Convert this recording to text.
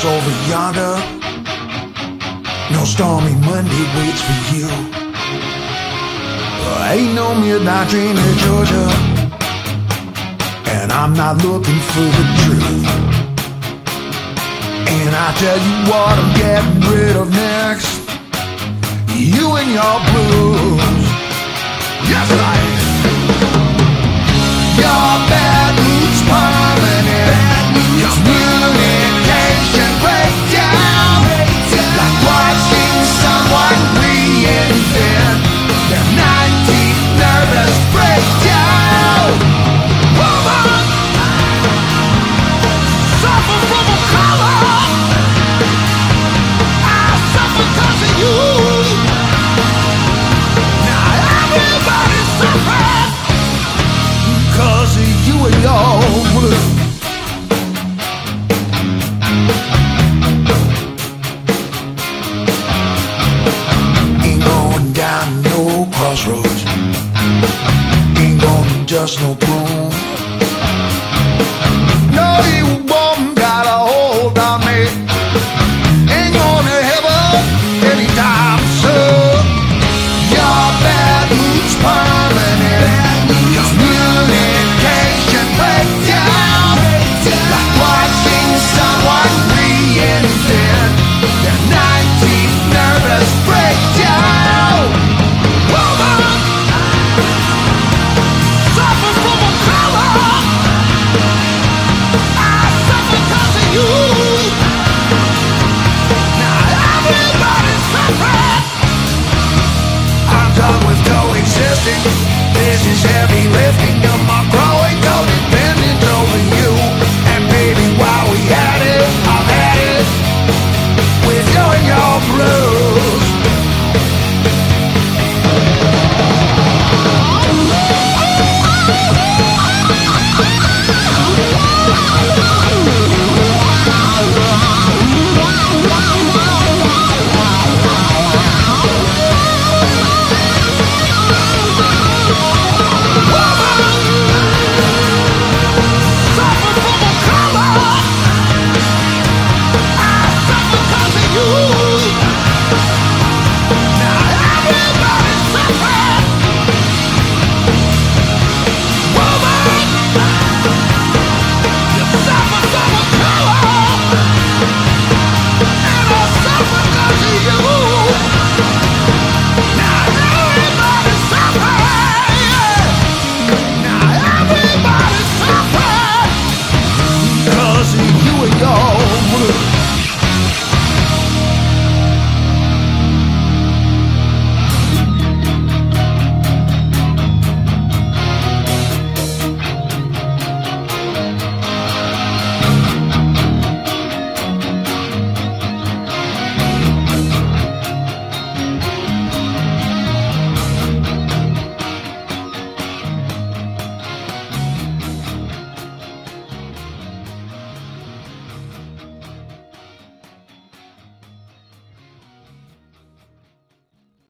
over yonder. No stormy Monday waits for you. Ain't no midnight train to Georgia, and I'm not looking for the truth. And I tell you what I'm getting rid of next, you and your blues. Yes, I am. Your bad mood's permanent. Communication breakdown, like watching someone reinvent their 19th nervous breakdown. Woman, suffer from a color. I suffer 'cause of you. Now everybody's suffering 'cause of you and your blue. Ain't going down no crossroads, ain't gonna dust no broom. No, you won't got a hold on me, ain't gonna heaven anytime soon. Your bad mood's permanent. Communication breakdown, like watching someone reinvent their 19th nervous breakdown. Woman, suffer from a color. I suffer 'cause of you. Now everybody's suffering. I'm done with coexisting. This is heavy lifting.